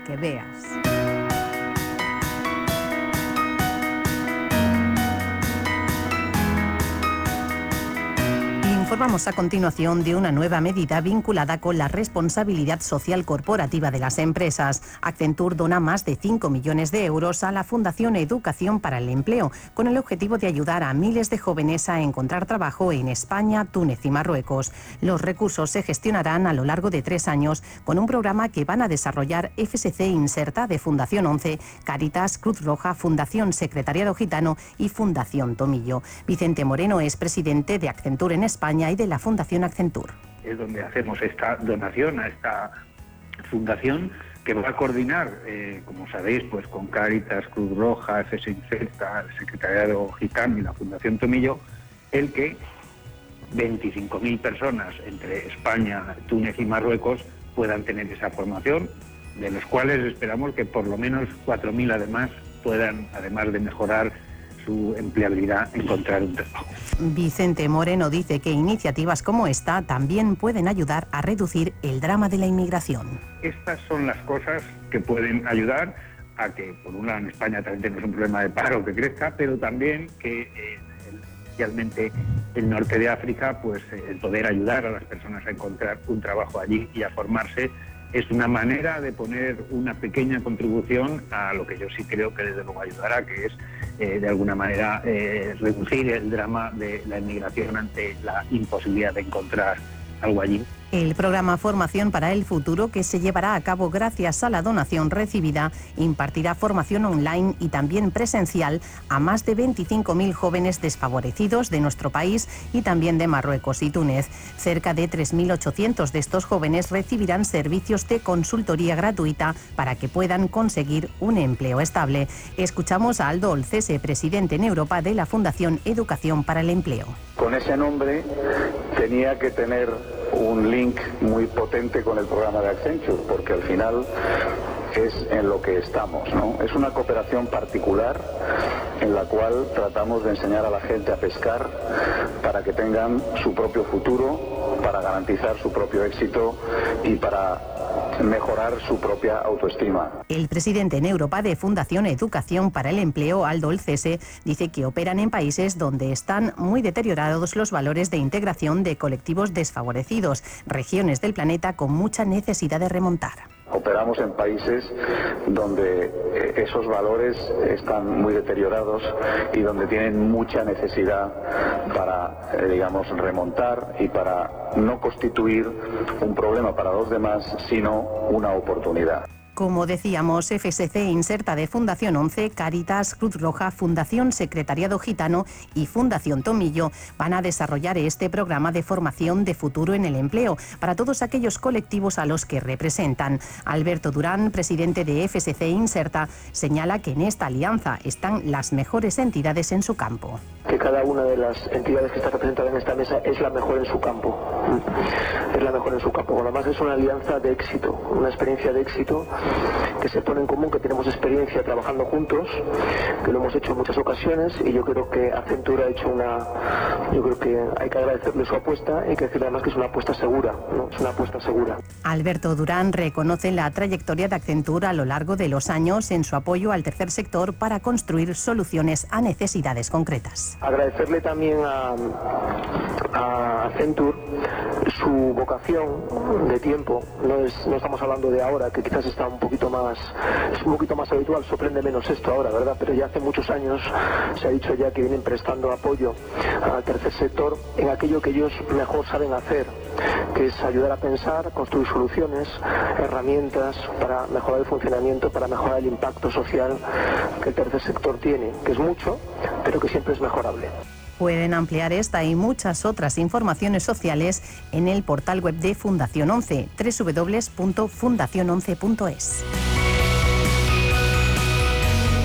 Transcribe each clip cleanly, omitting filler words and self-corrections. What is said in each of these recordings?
para que veas. Informamos a continuación de una nueva medida vinculada con la responsabilidad social corporativa de las empresas. Accenture dona más de 5 millones de euros a la Fundación Educación para el Empleo, con el objetivo de ayudar a miles de jóvenes a encontrar trabajo en España, Túnez y Marruecos. Los recursos se gestionarán a lo largo de 3 años con un programa que van a desarrollar FSC Inserta de Fundación 11, Cáritas, Cruz Roja, Fundación Secretariado Gitano y Fundación Tomillo. Vicente Moreno es presidente de Accenture en España y de la Fundación Accenture. Es donde hacemos esta donación a esta fundación que va a coordinar, como sabéis, pues con Cáritas, Cruz Roja, FSC Inserta, el Secretariado Gitano y la Fundación Tomillo, el que 25.000 personas entre España, Túnez y Marruecos puedan tener esa formación, de los cuales esperamos que por lo menos 4.000 además puedan, además de mejorar su empleabilidad, encontrar un trabajo. Vicente Moreno dice que iniciativas como esta también pueden ayudar a reducir el drama de la inmigración. Estas son las cosas que pueden ayudar a que, por un lado, en España también tenemos un problema de paro que crezca, pero también que especialmente el norte de África, pues el poder ayudar a las personas a encontrar un trabajo allí y a formarse es una manera de poner una pequeña contribución a lo que yo sí creo que desde luego ayudará, que es de alguna manera reducir el drama de la inmigración ante la imposibilidad de encontrar algo allí. El programa Formación para el Futuro, que se llevará a cabo gracias a la donación recibida, impartirá formación online y también presencial a más de 25.000 jóvenes desfavorecidos de nuestro país y también de Marruecos y Túnez. Cerca de 3.800 de estos jóvenes recibirán servicios de consultoría gratuita para que puedan conseguir un empleo estable. Escuchamos a Aldo Olcese, presidente en Europa de la Fundación Educación para el Empleo. Con ese nombre tenía que tener un link muy potente con el programa de Accenture, porque al final es en lo que estamos, ¿no? Es una cooperación particular en la cual tratamos de enseñar a la gente a pescar para que tengan su propio futuro, para garantizar su propio éxito y para mejorar su propia autoestima. El presidente en Europa de Fundación Educación para el Empleo, Aldo Olcese, dice que operan en países donde están muy deteriorados los valores de integración de colectivos desfavorecidos, regiones del planeta con mucha necesidad de remontar. Operamos en países donde esos valores están muy deteriorados y donde tienen mucha necesidad para, digamos, remontar y para no constituir un problema para los demás, sino una oportunidad. Como decíamos, FSC Inserta de Fundación 11, Cáritas, Cruz Roja, Fundación Secretariado Gitano y Fundación Tomillo van a desarrollar este programa de formación de futuro en el empleo para todos aquellos colectivos a los que representan. Alberto Durán, presidente de FSC Inserta, señala que en esta alianza están las mejores entidades en su campo. Que cada una de las entidades que está representada en esta mesa es la mejor en su campo. Es la mejor en su campo. Por lo demás es una alianza de éxito, una experiencia de éxito que se pone en común, que tenemos experiencia trabajando juntos, que lo hemos hecho en muchas ocasiones y yo creo que Accenture ha hecho yo creo que hay que agradecerle su apuesta y hay que decirle además que es una apuesta segura, ¿no? Es una apuesta segura. Alberto Durán reconoce la trayectoria de Accenture a lo largo de los años en su apoyo al tercer sector para construir soluciones a necesidades concretas. Agradecerle también a Accenture su vocación de tiempo. No estamos hablando de ahora, que quizás está es un poquito más habitual, sorprende menos esto ahora, ¿verdad? Pero ya hace muchos años se ha dicho ya que vienen prestando apoyo al tercer sector en aquello que ellos mejor saben hacer, que es ayudar a pensar, construir soluciones, herramientas para mejorar el funcionamiento, para mejorar el impacto social que el tercer sector tiene, que es mucho, pero que siempre es mejorable. Pueden ampliar esta y muchas otras informaciones sociales en el portal web de Fundación 11, www.fundacion11.es.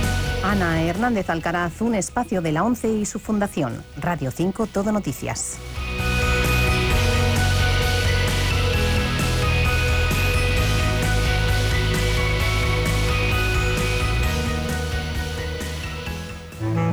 Ana Hernández Alcaraz, un espacio de la ONCE y su fundación. Radio 5, Todo Noticias.